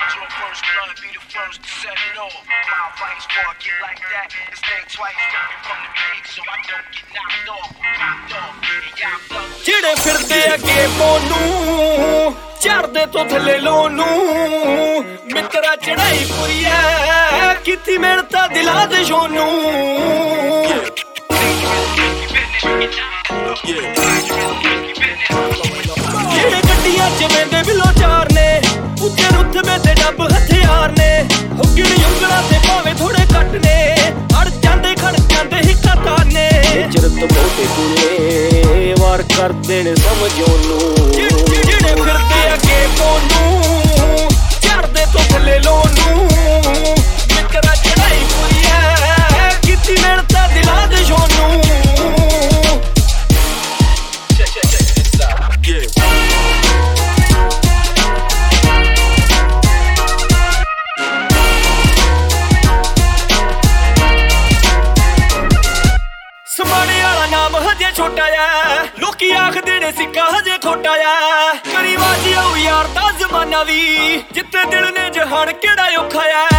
Draw first blood, be the first to set it off. My advice for a kid like that is think twice, stepping from the pig so I don't get knocked off. ਜਿਹੜੇ ਫਿਰਦੇ ਅੱਗੇ ਮੋਨੂੰ ਚੜਦੇ ਤੋਂ ਥੱਲੇ ਲੋ ਨੂੰ ਮਿੱਤਰਾ ਚੜਾਈ ਪੂਰੀ ਐ ਕੀਤੀ ਮਿਹਨਤ ਦਿਲਾਂ ਦੇ ਸ਼ੋਨੂੰ ਜਿਹੜੇ ਗੱਡੀਆਂ ਚ ਵੇਂਦੇ ਬਿਲੋ ਚਾਰ ਨੇ ਉੱਤੇ ਰੁੱਤਬੇ ਤੇ ਡੱਬ ਹਥਿਆਰ ਨੇ ਹੁਗਣੀ ਉਂਗਲਾਂ ਤੇ ਭਾਵੇਂ ਥੋੜੇ ਕੱਟ ਨੇ ਅੜ ਜਾਂਦੇ ਖੜ ਜਾਂਦੇ ਹਿੱਕਾ ਤਾਨੇ ਜਰਤ ਬਹੁਤੇ ਕੁੜੇ ਵਾਰ ਕਰਦੇ ਨੇ ਸਮਝੋ ਨੂੰ ਜਿਹੜੇ ਫਿਰਦੇ ਅੱਗੇ ਮੋਨੂੰ ਚੜਦੇ ਤੋਂ ਥੱਲੇ ਲੋ ਨੂੰ ਮਿੱਤਰਾ ਚੜਾਈ ਪੂਰੀ ਐ ਕੀਤੀ ਮਿਹਨਤ ਦਿਲਾਂ ਦੇ ਸ਼ੋਨੂੰ ਸਮਾਣੇ ਵਾਲਾ ਨਾਮ ਹਜੇ ਛੋਟਾ ਆ ਲੋਕੀ ਆਖਦੇ ਨੇ ਸਿੱਕਾ ਹਜੇ ਖੋਟਾ ਆ ਕਰੀ ਬਾਜੀ ਆਉ ਯਾਰ ਦਾ ਜ਼ਮਾਨਾ ਵੀ ਜਿੱਤੇ ਦਿਲ ਨੇ ਜਹਾਨ ਕਿਹੜਾ ਔਖਾ ਆ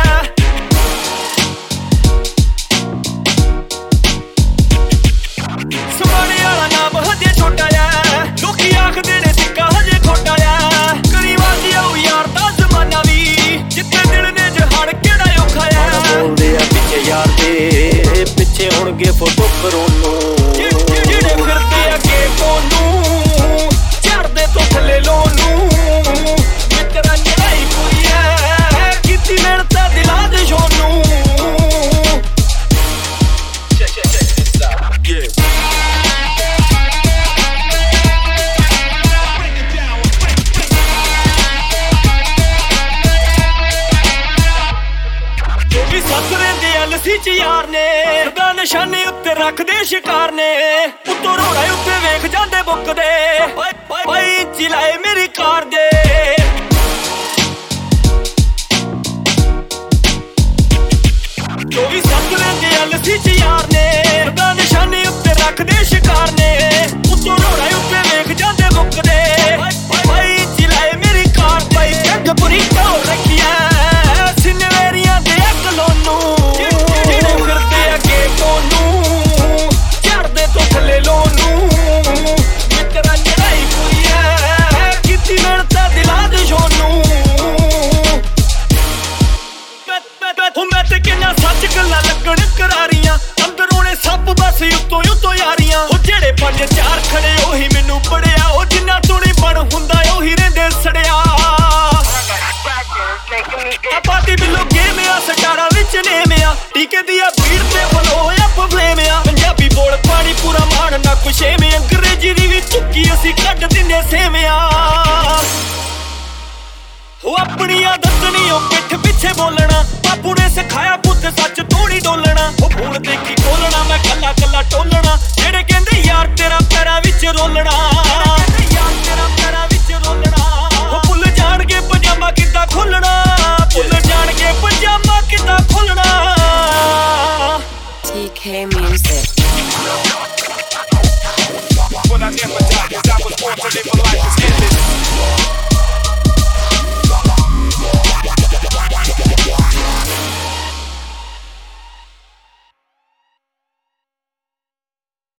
ਸਮਾਣੇ ਵਾਲਾ ਨਾਮ ਹਜੇ ਛੋਟਾ ਆ ਲੋਕੀ ਆਖਦੇ ਨੇ ਸਿੱਕਾ ਹਜੇ ਖੋਟਾ ਆ ਕਰੀ ਬਾਜੀ ਆਉ ਯਾਰ ਦਾ ਜ਼ਮਾਨਾ ਵੀ ਜਿੱਤੇ ਦਿਲ ਨੇ ਜਹਾਨ ਕਿਹੜਾ ਔਖਾ ਆ ਬੋਲਦੇ ਆ ਪਿੱਛੇ ਯਾਰ ਦੇ ਪਿੱਛੇ ਹੋਣਗੇ ਫੋਟੋ ਕਰੋਨੋ ਜਿਹੜੇ ਫਿਰਦੇ ਅੱਗੇ ਮੋਨੂੰ ਚੜਦੇ ਤੋਂ ਥੱਲੇ ਲੋ ਨੂੰ ਮਿੱਤਰਾ ਚੜਾਈ ਪੂਰੀ ਐ ਕੀਤੀ ਮਿਹਨਤ ਦਿਲਾਂ ਦੇ ਸ਼ੋਨੂੰ ਚ ਯਾਰ ਨੇ ਦਾ ਨਿਸ਼ਾਨੇ ਉੱਤੇ ਰੱਖਦੇ ਸ਼ਿਕਾਰ ਨੇ ਉੱਤੋਂ ਰੋੜਾ ਉੱਤੇ ਵੇਖ ਜਾਂਦੇ ਬੁੱਕਦੇ ਬਾਈ ਚਲਾਏ ਮੇਰੀ ਕਾਰ ਦੇ ਚੋਵੀ ਸੱਤ ਰਹਿੰਦੇ ਅਲਸੀ ਚ ਯਾਰ ਨੇ ਦਾ ਨਿਸ਼ਾਨੇ ਉੱਤੇ ਰੱਖਦੇ ਸ਼ਿਕਾਰ ਨੇ ਉੱਤੋਂ ਰੋੜਾ ਉੱਤੇ ਵੇਖ ਜਾਂਦੇ ਬੁੱਕਦੇ ਬਾਈ ਚਲਾਏ ਮੇਰੀ ਕਾਰ ਬਾਈ ਜੱਗ ਪੂਰੀ ਢੋਲ ਰੱਖਿਆ ਸਿਨਵੇਰੀਆਂ ਦੇ ਅਕਲੋਨੂੰ ਚੜਦੇ ਤੋਂ ਥੱਲੇ ਲੋ ਨੂੰ ਮਿੱਤਰਾ ਚੜਾਈ ਪੂਰੀ ਐ ਕੀਤੀ ਮਿਹਨਤ ਦਿਲਾਂ ਦੇ ਸ਼ੋਨੂੰ ਮੈਂ ਤੇ ਕਿੰਨਾ ਸੱਚ ਗੱਲਾਂ ਲੱਗਣ ਕਰਾਰੀਆਂ ਅੰਦਰੋਂ ਨੇ ਸੱਪ ਬਸ ਉੱਤੋਂ ਯਾਰੀਆਂ ਉਹ ਜਿਹੜੇ ਪੰਜ ਚਾਰ ਖੜੇ ਉਹੀ ਮੈਨੂੰ ਪੜਿਆ ਉਹ ਜਿੰਨਾ ਤੋਂ ਨੀ ਬਣ ਹੁੰਦਾ ਉਹੀ ਰਹਿੰਦੇ ਸੜਿਆ ਆਪਾਂ ਦੀ ਬਿੱਲੋ ਗੇਮ ਆ ਸਟਾਰਾਂ ਵਿੱਚ ਨੇਮ ਆ ਟੀਕੇ ਦੀ ਆ ਭੀੜ ਤੇ ਬਲੋ ਅੱਪ ਫਲੇਮ ਆ ਪੰਜਾਬੀ ਬੋਲ ਪਾਣੀ ਪੂਰਾ ਮਾਣ ਨਾ ਕੁਛੇਮ ਅੰਗਰੇਜ਼ੀ ਦੀ ਵੀ ਚੁੱਕੀ ਅਸੀਂ ਕੱਢ ਦਿੰਨੇ ਸੇਵਿਆਂ ਉਹ ਆਪਣੀਆਂ ਦੱਸਣੀ ਉਹ ਪਿੱਠ ਪਿੱਛੇ ਬੋਲਣਾ ਬਾਪੂ ਨੇ ਸਿਖਾਇਆ ਪੁੱਤ ਸੱਚ ਤੋੜੀ ਡੋਲਣਾ ਉਹ ਫੋਨ ਦੇਖੀ ਖੋਲਣਾ ਮੈਂ ਕੱਲਾ ਕੱਲਾ ਟੋਲਣਾ ਜਿਹੜੇ ਕਹਿੰਦੇ ਯਾਰ ਤੇਰਾ ਪੈਰਾਂ ਵਿੱਚ ਰੋਲਣਾ